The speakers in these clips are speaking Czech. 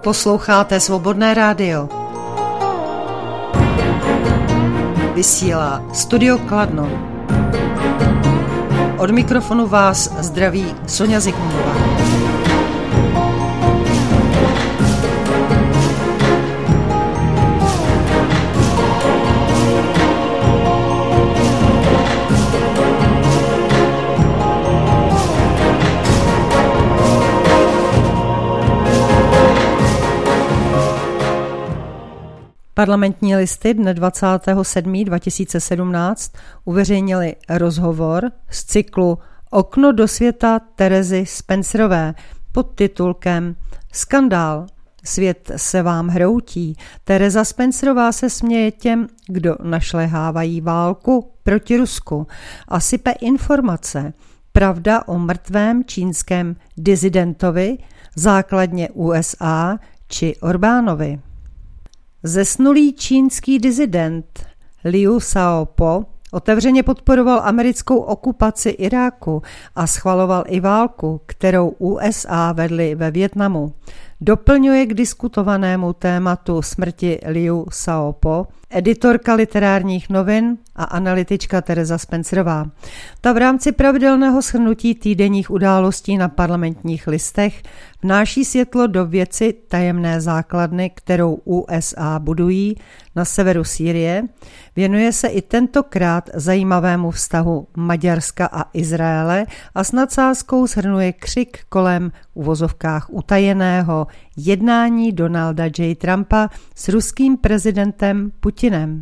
Posloucháte Svobodné rádio. Vysílá Studio Kladno. Od mikrofonu vás zdraví Sonja Zikmundová. Parlamentní listy dne 27.2017 uveřejnili rozhovor z cyklu Okno do světa Terezy Spencerové pod titulkem Skandál. Svět se vám hroutí. Tereza Spencerová se směje těm, kdo našlehávají válku proti Rusku a sype informace. Pravda o mrtvém čínském disidentovi, základně USA či Orbánovi. Zesnulý čínský disident Liu Xiaobo otevřeně podporoval americkou okupaci Iráku a schvaloval i válku, kterou USA vedly ve Vietnamu. Doplňuje k diskutovanému tématu smrti Liu Xiaobo editorka literárních novin a analytička Tereza Spencerová. Ta v rámci pravidelného shrnutí týdenních událostí na Parlamentních listech vnáší světlo do věci tajemné základny, kterou USA budují na severu Sýrie. Věnuje se i tentokrát zajímavému vztahu Maďarska a Izraele a s nadsázkou shrnuje křik kolem uvozovkách utajeného jednání Donalda J. Trumpa s ruským prezidentem Putinem.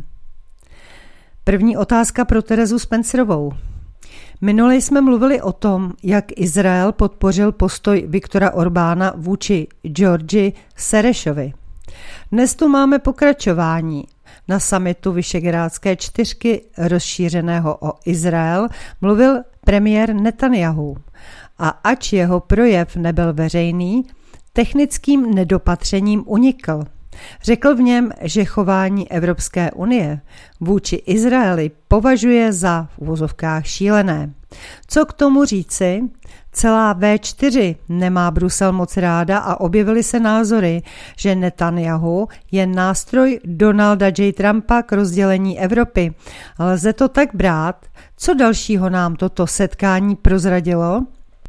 První otázka pro Terezu Spencerovou. Minule jsme mluvili o tom, jak Izrael podpořil postoj Viktora Orbána vůči Georgi Serešovi. Dnes tu máme pokračování. Na summitu Visegrádské čtyřky rozšířeného o Izrael mluvil premiér Netanjahu. A ač jeho projev nebyl veřejný, technickým nedopatřením unikl. Řekl v něm, že chování Evropské unie vůči Izraeli považuje za v uvozovkách šílené. Co k tomu říci? Celá V4 nemá Brusel moc ráda a objevily se názory, že Netanjahu je nástroj Donalda J. Trumpa k rozdělení Evropy. Lze to tak brát? Co dalšího nám toto setkání prozradilo?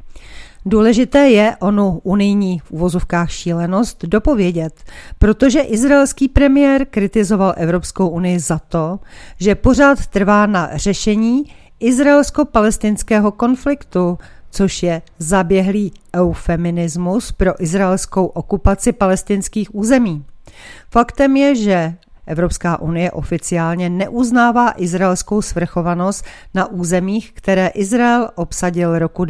Důležité je onu unijní v uvozovkách šílenost dopovědět, protože izraelský premiér kritizoval Evropskou unii za to, že pořád trvá na řešení izraelsko-palestinského konfliktu, což je zaběhlý eufeminismus pro izraelskou okupaci palestinských území. Faktem je, že Evropská unie oficiálně neuznává izraelskou svrchovanost na územích, které Izrael obsadil roku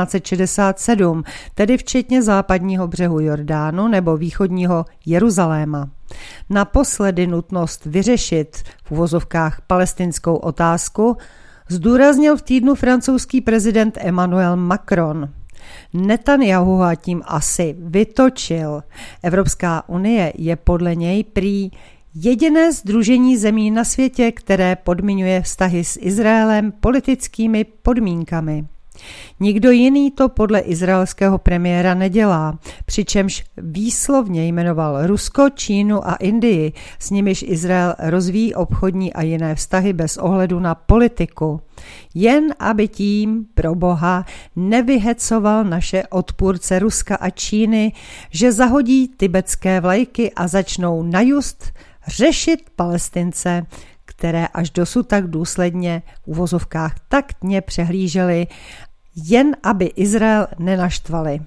1967, tedy včetně západního břehu Jordánu nebo východního Jeruzaléma. Naposledy nutnost vyřešit v uvozovkách palestinskou otázku zdůraznil v týdnu francouzský prezident Emmanuel Macron. Netanjahu a tím asi vytočil. Evropská unie je podle něj prý jediné sdružení zemí na světě, které podmiňuje vztahy s Izraelem politickými podmínkami. Nikdo jiný to podle izraelského premiéra nedělá, přičemž výslovně jmenoval Rusko, Čínu a Indii, s nimiž Izrael rozvíjí obchodní a jiné vztahy bez ohledu na politiku. Jen aby tím, pro Boha, nevyhecoval naše odpůrce Ruska a Číny, že zahodí tibetské vlajky a začnou najust řešit Palestince, které až dosud tak důsledně v uvozovkách taktně přehlíželi, jen aby Izrael nenaštvali.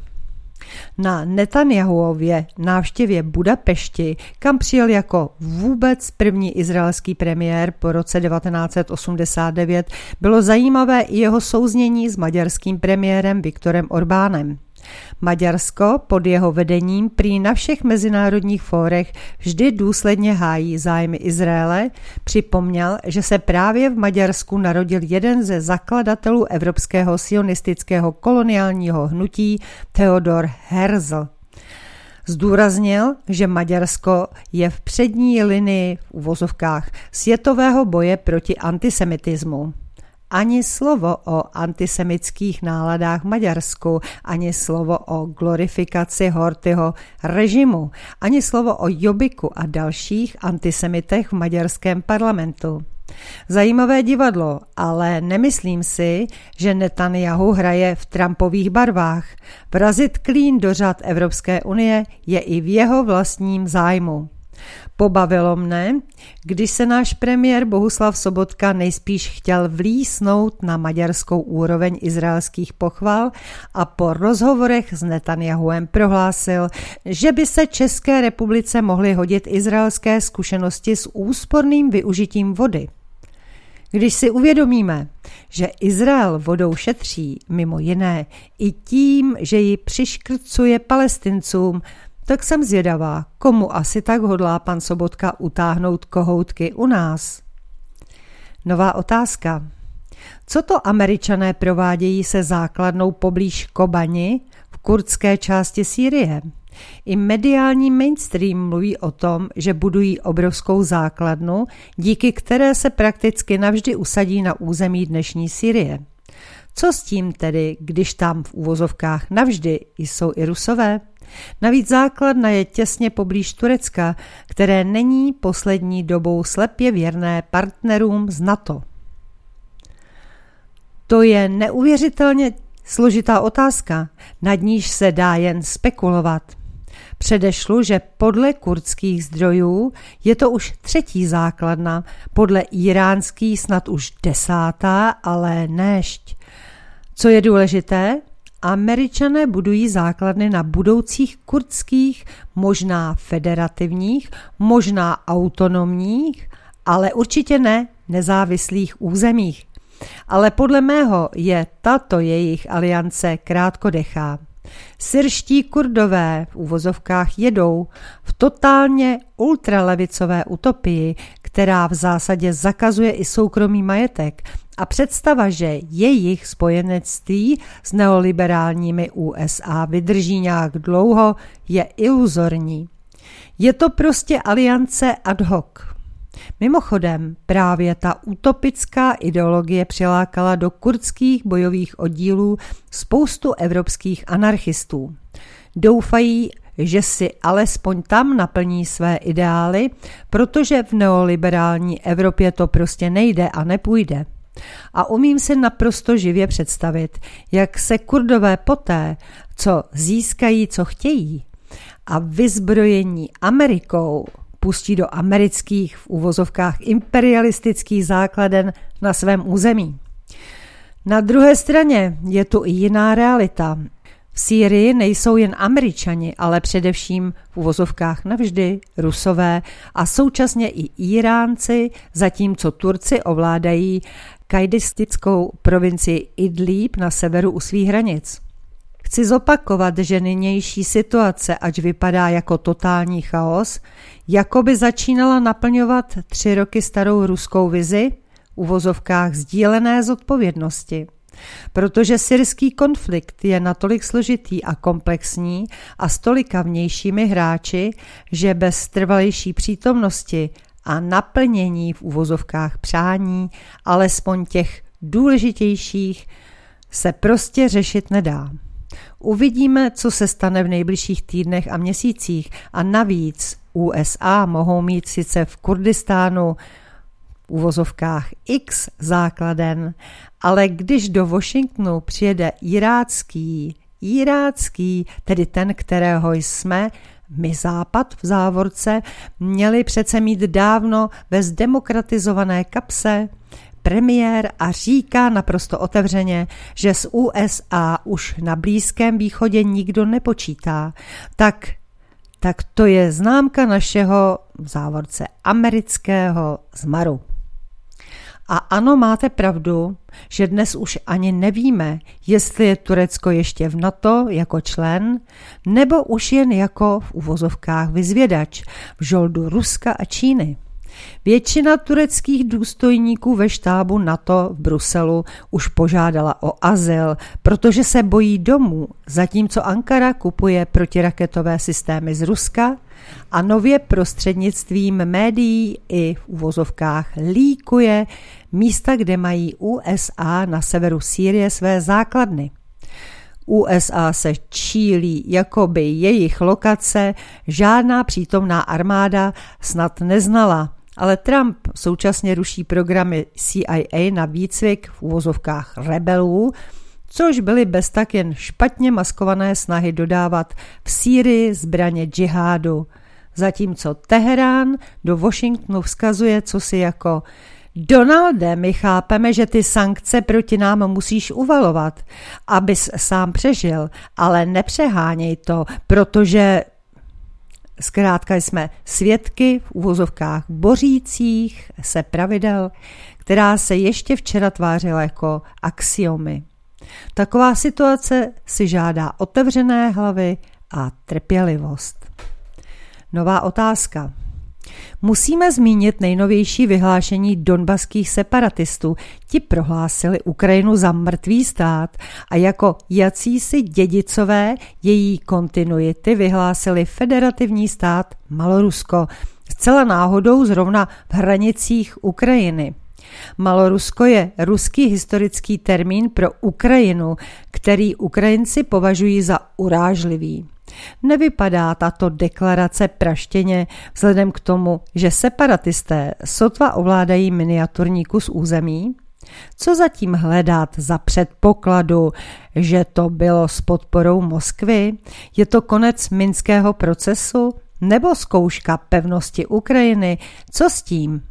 Na Netanjahuově návštěvě Budapešti, kam přijel jako vůbec první izraelský premiér po roce 1989, bylo zajímavé i jeho souznění s maďarským premiérem Viktorem Orbánem. Maďarsko pod jeho vedením prý na všech mezinárodních fórech vždy důsledně hájí zájmy Izraele, připomněl, že se právě v Maďarsku narodil jeden ze zakladatelů evropského sionistického koloniálního hnutí Theodor Herzl. Zdůraznil, že Maďarsko je v přední linii v uvozovkách světového boje proti antisemitismu. ani slovo o antisemitských náladách v Maďarsku, ani slovo o glorifikaci Horthyho režimu, ani slovo o Jobbiku a dalších antisemitech v maďarském parlamentu. Zajímavé divadlo, ale nemyslím si, že Netanjahu hraje v Trumpových barvách. Vrazit klín do řad Evropské unie je i v jeho vlastním zájmu. Pobavilo mne, když se náš premiér Bohuslav Sobotka nejspíš chtěl vlísnout na maďarskou úroveň izraelských pochval a po rozhovorech s Netanjahuem prohlásil, že by se České republice mohly hodit izraelské zkušenosti s úsporným využitím vody. Když si uvědomíme, že Izrael vodou šetří, mimo jiné, i tím, že ji přiškrcuje Palestincům, tak jsem zvědavá, komu asi tak hodlá pan Sobotka utáhnout kohoutky u nás. Nová otázka. Co to Američané provádějí se základnou poblíž Kobani v kurdské části Sýrie? I mediální mainstream mluví o tom, že budují obrovskou základnu, díky které se prakticky navždy usadí na území dnešní Sýrie. Co s tím tedy, když tam v uvozovkách navždy jsou i Rusové? Navíc základna je těsně poblíž Turecka, které není poslední dobou slepě věrné partnerům z NATO. To je neuvěřitelně složitá otázka, nad níž se dá jen spekulovat. Předešlu, že podle kurdských zdrojů je to už 3. základna, podle iránských snad už 10., ale nešť. Co je důležité? Američané budují základny na budoucích kurdských, možná federativních, možná autonomních, ale určitě ne nezávislých územích. Ale podle mého je tato jejich aliance krátkodechá. Syrští Kurdové v uvozovkách jedou v totálně ultralevicové utopii, která v zásadě zakazuje i soukromý majetek, a představa, že jejich spojenectví s neoliberálními USA vydrží nějak dlouho, je iluzorní. Je to prostě aliance ad hoc. Mimochodem, právě ta utopická ideologie přilákala do kurdských bojových oddílů spoustu evropských anarchistů. Doufají, že si alespoň tam naplní své ideály, protože v neoliberální Evropě to prostě nejde a nepůjde. A umím si naprosto živě představit, jak se Kurdové poté, co získají, co chtějí, a vyzbrojení Amerikou pustí do amerických v uvozovkách imperialistických základen na svém území. Na druhé straně je tu i jiná realita. V Sýrii nejsou jen Američani, ale především v uvozovkách navždy Rusové a současně i Iránci, zatímco Turci ovládají kajdistickou provincii Idlíb na severu u svých hranic. Chci zopakovat, že nynější situace, ač vypadá jako totální chaos, jako by začínala naplňovat 3 roky starou ruskou vizi, v uvozovkách sdílené zodpovědnosti. Protože syrský konflikt je natolik složitý a komplexní a s tolika vnějšími hráči, že bez trvalejší přítomnosti a naplnění v uvozovkách přání, alespoň těch důležitějších, se prostě řešit nedá. Uvidíme, co se stane v nejbližších týdnech a měsících, a navíc USA mohou mít sice v Kurdistánu v uvozovkách X základen, ale když do Washingtonu přijede irácký, tedy ten, kterého jsme, my Západ v závorce, měli přece mít dávno ve zdemokratizované kapse premiér a říká naprosto otevřeně, že z USA už na Blízkém východě nikdo nepočítá, tak to je známka našeho v závorce amerického zmaru. A ano, máte pravdu, že dnes už ani nevíme, jestli je Turecko ještě v NATO jako člen, nebo už jen jako v uvozovkách vyzvědač v žoldu Ruska a Číny. Většina tureckých důstojníků ve štábu NATO v Bruselu už požádala o azyl, protože se bojí domů, zatímco Ankara kupuje protiraketové systémy z Ruska a nově prostřednictvím médií i v uvozovkách líkuje místa, kde mají USA na severu Sýrie své základny. USA se čílí, jakoby jejich lokace žádná přítomná armáda snad neznala, ale Trump současně ruší programy CIA na výcvik v uvozovkách rebelů, což byly beztak jen špatně maskované snahy dodávat v Sýrii zbraně džihádu, zatímco Teherán do Washingtonu vzkazuje cosi jako: Donalde, my chápeme, že ty sankce proti nám musíš uvalovat, abys sám přežil, ale nepřeháněj to, protože zkrátka jsme svědky v uvozovkách bořících se pravidel, která se ještě včera tvářila jako axiomy. Taková situace si žádá otevřené hlavy a trpělivost. Nová otázka. Musíme zmínit nejnovější vyhlášení donbaských separatistů. Ti prohlásili Ukrajinu za mrtvý stát a jako jacísi dědicové její kontinuity vyhlásili federativní stát Malorusko, zcela náhodou zrovna v hranicích Ukrajiny. Malorusko je ruský historický termín pro Ukrajinu, který Ukrajinci považují za urážlivý. Nevypadá tato deklarace praštěně vzhledem k tomu, že separatisté sotva ovládají miniaturní kus území? Co zatím hledat za předpokladu, že to bylo s podporou Moskvy? Je to konec minského procesu nebo zkouška pevnosti Ukrajiny? Co s tím?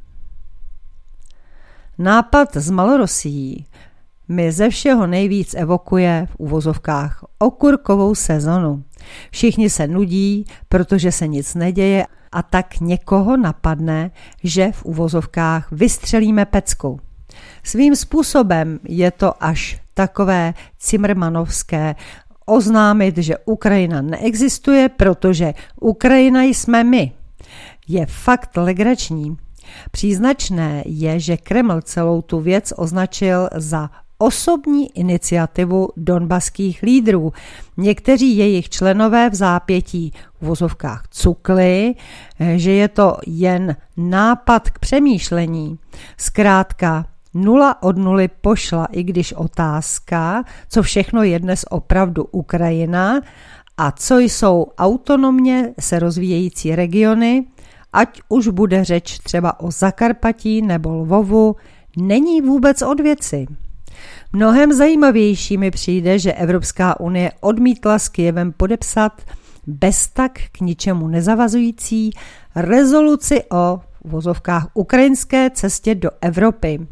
Nápad z Malorossií mi ze všeho nejvíc evokuje v uvozovkách okurkovou sezonu. Všichni se nudí, protože se nic neděje a tak někoho napadne, že v uvozovkách vystřelíme pecku. Svým způsobem je to až takové cimrmanovské oznámit, že Ukrajina neexistuje, protože Ukrajina jsme my. Je fakt legrační. Příznačné je, že Kreml celou tu věc označil za osobní iniciativu donbaských lídrů. Někteří jejich členové v zápětí v vozovkách cukli, že je to jen nápad k přemýšlení. Zkrátka 0 od 0 pošla, i když otázka, co všechno je dnes opravdu Ukrajina a co jsou autonomně se rozvíjející regiony, ať už bude řeč třeba o Zakarpatí nebo Lvovu, není vůbec od věci. Mnohem zajímavější mi přijde, že Evropská unie odmítla s Kyjevem podepsat bez tak k ničemu nezavazující rezoluci o v vozovkách ukrajinské cestě do Evropy.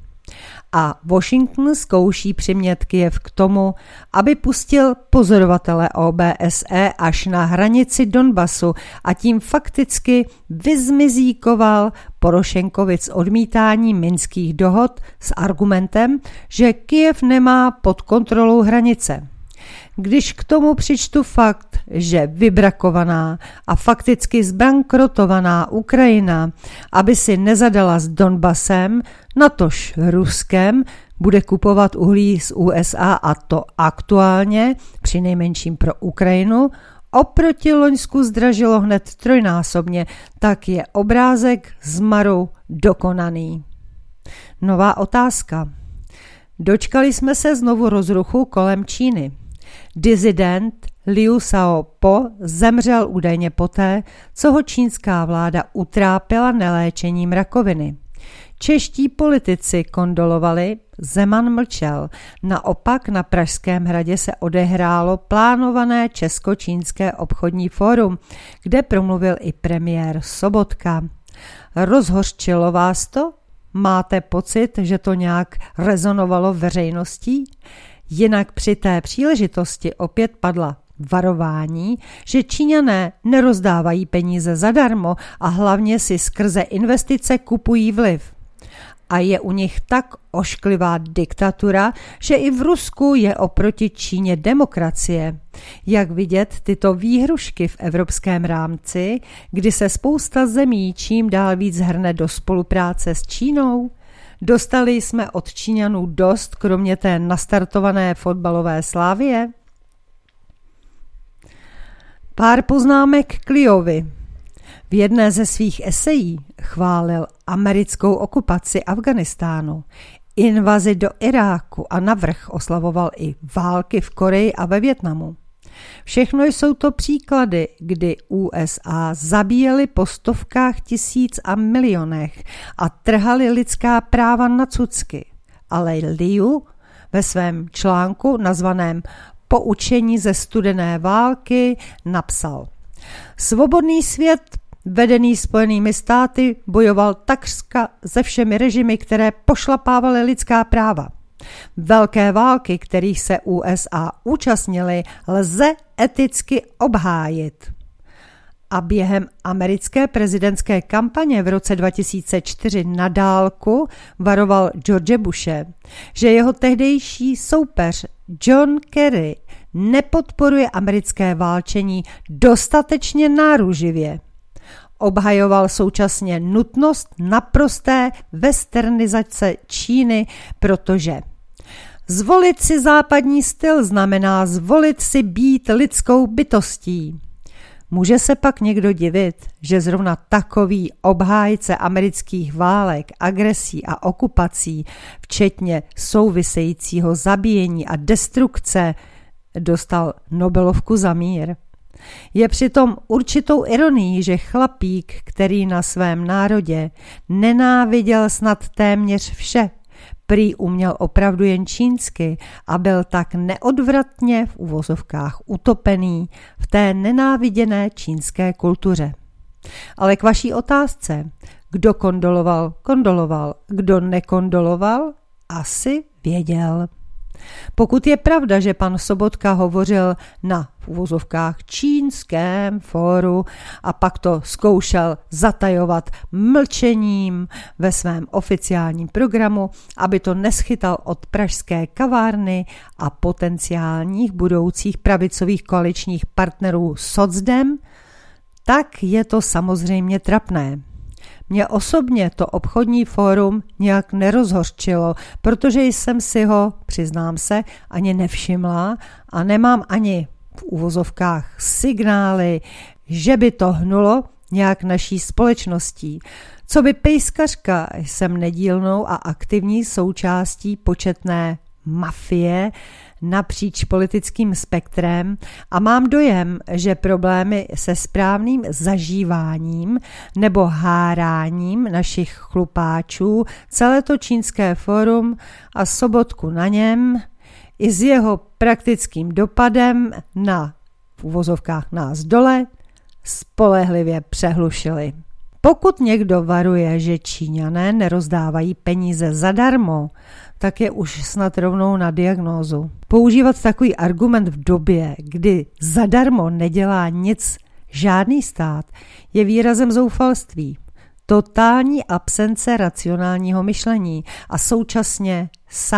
A Washington zkouší přimět Kyjev k tomu, aby pustil pozorovatele OBSE až na hranici Donbasu a tím fakticky vyzmizíkoval Porošenkovic odmítání minských dohod s argumentem, že Kyjev nemá pod kontrolou hranice. Když k tomu přičtu fakt, že vybrakovaná a fakticky zbankrotovaná Ukrajina, aby si nezadala s Donbasem, natož Ruskem, bude kupovat uhlí z USA a to aktuálně, přinejmenším pro Ukrajinu, oproti loňsku zdražilo hned trojnásobně, tak je obrázek zmaru dokonaný. Nová otázka. Dočkali jsme se znovu rozruchu kolem Číny. Disident Liu Xiaobo zemřel údajně poté, co ho čínská vláda utrápila neléčením rakoviny. Čeští politici kondolovali, Zeman mlčel. Naopak na Pražském hradě se odehrálo plánované česko-čínské obchodní fórum, kde promluvil i premiér Sobotka. Rozhořčilo vás to? Máte pocit, že to nějak rezonovalo veřejností? Jinak při té příležitosti opět padla varování, že Číňané nerozdávají peníze zadarmo a hlavně si skrze investice kupují vliv. A je u nich tak ošklivá diktatura, že i v Rusku je oproti Číně demokracie. Jak vidět, tyto výhrušky v evropském rámci, kdy se spousta zemí čím dál víc hrne do spolupráce s Čínou? Dostali jsme od Číňanů dost, kromě té nastartované fotbalové slávie? Pár poznámek k Liovi. V jedné ze svých esejí chválil americkou okupaci Afghánistánu. invazi do Iráku a navrch oslavoval i války v Koreji a ve Vietnamu. Všechno jsou to příklady, kdy USA zabíjeli po stovkách tisíc a milionech a trhali lidská práva na cucky. Ale Liu ve svém článku nazvaném Poučení ze studené války napsal: Svobodný svět vedený Spojenými státy bojoval takřka se všemi režimy, které pošlapávaly lidská práva. Velké války, kterých se USA účastnily, lze eticky obhájit. A během americké prezidentské kampaně v roce 2004 na dálku varoval George Bushe, že jeho tehdejší soupeř John Kerry nepodporuje americké válčení dostatečně náruživě. Obhajoval současně nutnost naprosté westernizace Číny, protože zvolit si západní styl znamená zvolit si být lidskou bytostí. Může se pak někdo divit, že zrovna takový obhájce amerických válek, agresí a okupací, včetně souvisejícího zabíjení a destrukce, dostal Nobelovku za mír? Je přitom určitou ironií, že chlapík, který na svém národě nenáviděl snad téměř vše, prý uměl opravdu jen čínsky a byl tak neodvratně v uvozovkách utopený v té nenáviděné čínské kultuře. Ale k vaší otázce, kdo kondoloval, kdo nekondoloval, asi věděl. Pokud je pravda, že pan Sobotka hovořil na v uvozovkách čínském fóru a pak to zkoušel zatajovat mlčením ve svém oficiálním programu, aby to neschytal od pražské kavárny a potenciálních budoucích pravicových koaličních partnerů socdem, tak je to samozřejmě trapné. Mě osobně to obchodní fórum nějak nerozhořčilo, protože jsem si ho, přiznám se, ani nevšimla a nemám ani v uvozovkách signály, že by to hnulo nějak naší společností. Co by pejskařka, jsem nedílnou a aktivní součástí početné mafie napříč politickým spektrem a mám dojem, že problémy se správným zažíváním nebo háráním našich chlupáčů celé to čínské fórum a Sobotku na něm i s jeho praktickým dopadem na v uvozovkách nás dole spolehlivě přehlušili. Pokud někdo varuje, že Číňané nerozdávají peníze zadarmo, tak je už snad rovnou na diagnózu. Používat takový argument v době, kdy zadarmo nedělá nic žádný stát, je výrazem zoufalství, totální absence racionálního myšlení a současně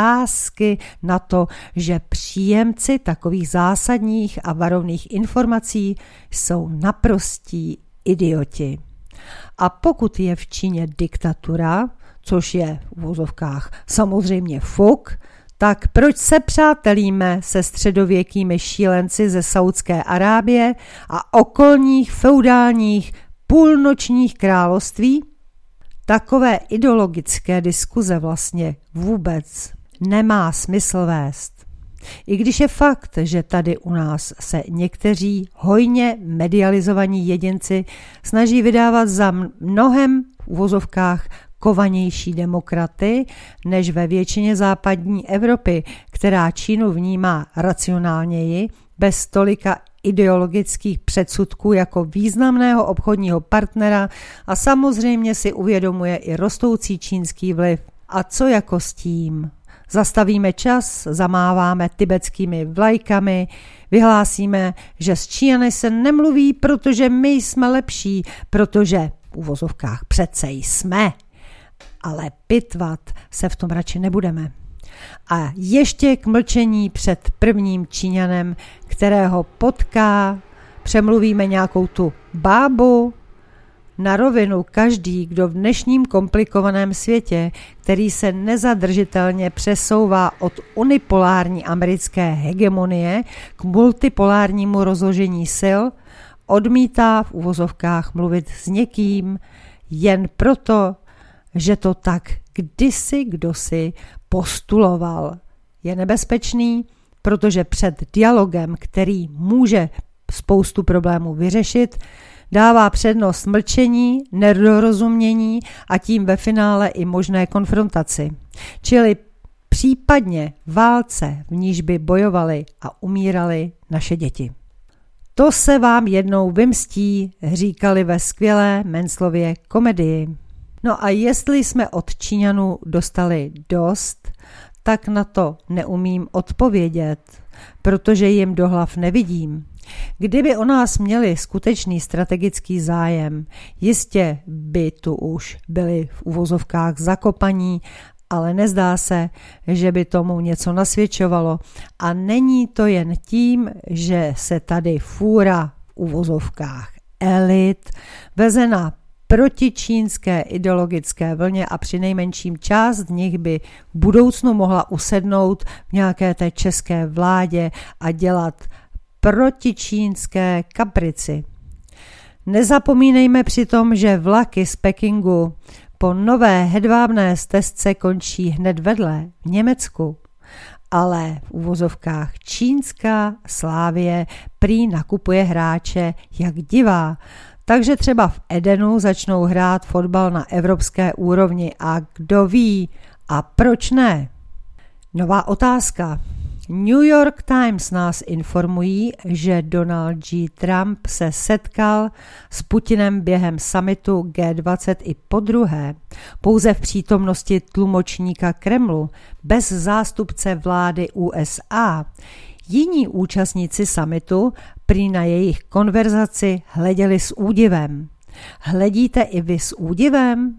sázky na to, že příjemci takových zásadních a varovných informací jsou naprostí idioti. A pokud je v Číně diktatura, což je v uvozovkách samozřejmě fuk, tak proč se přátelíme se středověkými šílenci ze Saúdské Arábie a okolních feudálních půlnočních království? Takové ideologické diskuze vlastně vůbec nemá smysl vést. I když je fakt, že tady u nás se někteří hojně medializovaní jedinci snaží vydávat za mnohem v uvozovkách kovanější demokraty než ve většině západní Evropy, která Čínu vnímá racionálněji, bez tolika ideologických předsudků jako významného obchodního partnera a samozřejmě si uvědomuje i rostoucí čínský vliv. A co jako s tím? Zastavíme čas, zamáváme tibetskými vlajkami, vyhlásíme, že s Číňany se nemluví, protože my jsme lepší, protože v uvozovkách přece jsme. Ale pitvat se v tom radši nebudeme. A ještě k mlčení před prvním Číňanem, kterého potká, přemluvíme nějakou tu bábu. Na rovinu každý, kdo v dnešním komplikovaném světě, který se nezadržitelně přesouvá od unipolární americké hegemonie k multipolárnímu rozložení sil, odmítá v uvozovkách mluvit s někým jen proto, že to tak kdysi kdosi postuloval. Je nebezpečný, protože před dialogem, který může spoustu problémů vyřešit, dává přednost mlčení, nedorozumění a tím ve finále i možné konfrontaci. Čili případně válce, v níž by bojovali a umírali naše děti. To se vám jednou vymstí, říkali ve skvělé Mencelově komedii. No a jestli jsme od Číňanů dostali dost, tak na to neumím odpovědět, protože jim do hlav nevidím. Kdyby o nás měli skutečný strategický zájem, jistě by tu už byli v uvozovkách zakopaní, ale nezdá se, že by tomu něco nasvědčovalo. A není to jen tím, že se tady fůra v uvozovkách elit veze na protičínské ideologické vlně a přinejmenším část z nich by v budoucnu mohla usednout v nějaké té české vládě a dělat protičínské kaprici. Nezapomínejme přitom, že vlaky z Pekingu po nové hedvábné stezce končí hned vedle v Německu. Ale v uvozovkách čínská Slavie prý nakupuje hráče jak divá. Takže třeba v Edenu začnou hrát fotbal na evropské úrovni a kdo ví, a proč ne? Nová otázka. New York Times nás informují, že Donald J. Trump se setkal s Putinem během summitu G20 i podruhé, pouze v přítomnosti tlumočníka Kremlu, bez zástupce vlády USA. Jiní účastníci summitu prý na jejich konverzaci hleděli s údivem. Hledíte i vy s údivem?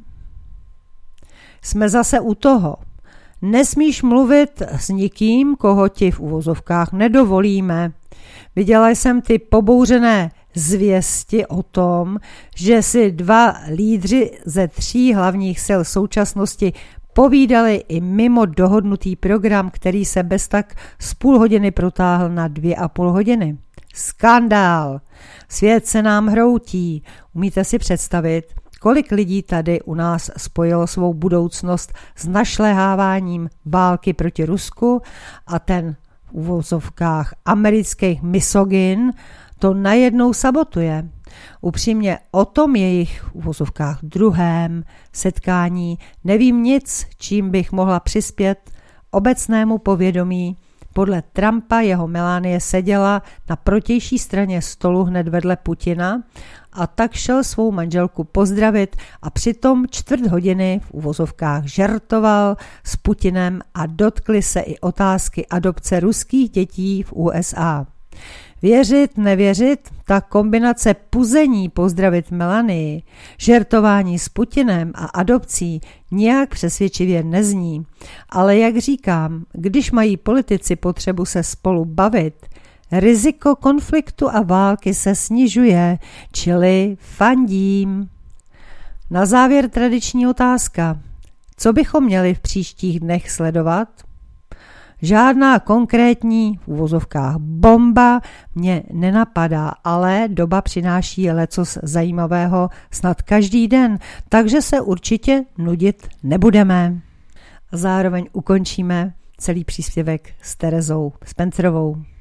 Jsme zase u toho. Nesmíš mluvit s nikým, koho ti v uvozovkách nedovolíme. Viděla jsem ty pobouřené zvěsti o tom, že si 2 lídři ze 3 hlavních sil současnosti povídali i mimo dohodnutý program, který se bez tak z půl hodiny protáhl na 2,5 hodiny. Skandál! Svět se nám hroutí. Umíte si představit, kolik lidí tady u nás spojilo svou budoucnost s našleháváním války proti Rusku a ten v uvozovkách amerických misogyn to najednou sabotuje. Upřímně o tom jejich v uvozovkách druhém setkání nevím nic, čím bych mohla přispět obecnému povědomí. Podle Trumpa jeho Melanie seděla na protější straně stolu hned vedle Putina a tak šel svou manželku pozdravit a přitom 1/4 hodiny v uvozovkách žertoval s Putinem a dotkli se i otázky adopce ruských dětí v USA. Věřit, nevěřit, ta kombinace puzení pozdravit Melanii, žertování s Putinem a adopcí nijak přesvědčivě nezní. Ale jak říkám, když mají politici potřebu se spolu bavit, riziko konfliktu a války se snižuje, čili fandím. Na závěr tradiční otázka. Co bychom měli v příštích dnech sledovat? Žádná konkrétní v uvozovkách bomba mě nenapadá, ale doba přináší lecos zajímavého snad každý den, takže se určitě nudit nebudeme. Zároveň ukončíme celý příspěvek s Terezou Spencerovou.